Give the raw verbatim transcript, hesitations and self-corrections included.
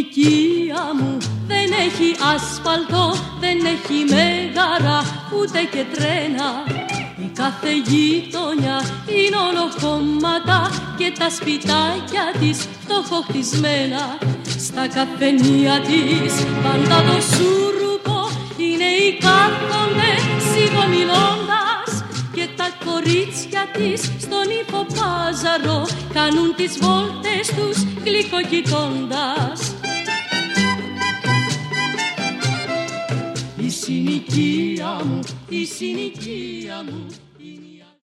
συνοικία μου δεν έχει ασφαλτό, δεν έχει μέγαρα ούτε και τρένα. Η κάθε γειτονιά είναι ολοκόμματα και τα σπιτάκια της φτωχοχτισμένα. Στα καφενεία της πάντα το σούρουπο είναι οι κάθοντες σιγομιλώντας και τα κορίτσια της στον υποπάζαρο κάνουν τις βόλτες τους γλυκοκοιτώντας. Η συνοικία μου, η συνοικία μου